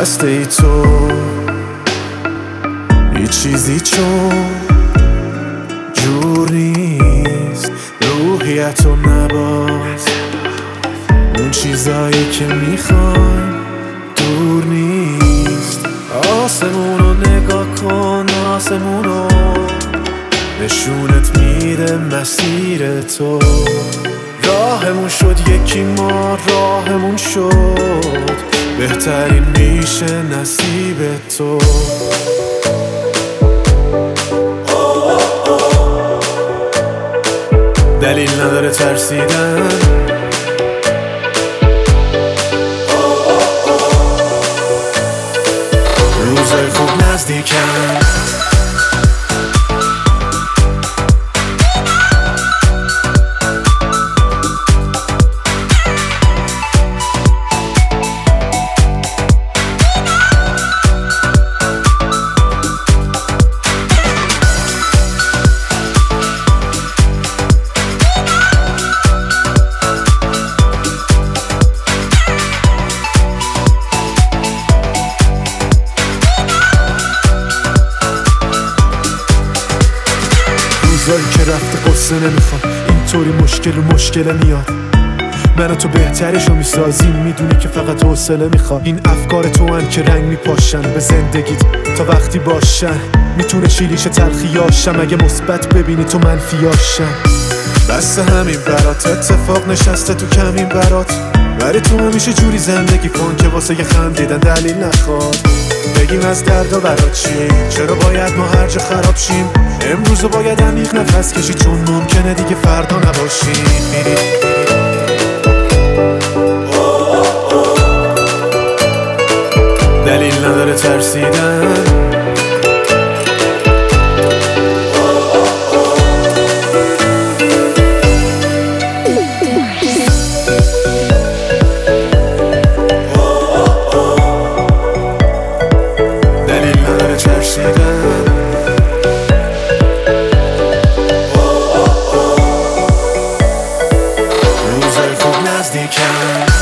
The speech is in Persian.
دسته ای تو هیچ چیزی چون جور نیست، روحیتو نباز، اون چیزایی که میخوایم دور نیست. آسمونو نگاه کن، آسمونو نشونت میده مسیر تو. راهمون شد یکی، ما راهمون شد، بهترین میشه نصیب تو. دلیل نداره ترسیدن، روزای خوب نزدیکن. روزایی که رفته قصه نمیخوام، اینطوری مشکل و مشکل میاد. من و تو بهترشو میسازیم، میدونی که فقط حوصله میخواد. این افکار تو هن که رنگ میپاشن به زندگیت تا وقتی باشن. میتونه شیریش تلخیاشم اگه مثبت ببینی تو منفیاشم. بس همین برات اتفاق نشسته تو کمین برات، ولی تو همیشه جوری زندگی کن که واسه یه خندیدن دلیل نخواد. بگیم از دردا برات چی، چرا باید ما هر جا خراب شیم. امروزو باید عمیق نفس کشی، چون ممکنه دیگه فردا نباشیم. دلیل نداره ترسیدن، دلیل نداره ترسیدن. روزای خوب نزدیکن.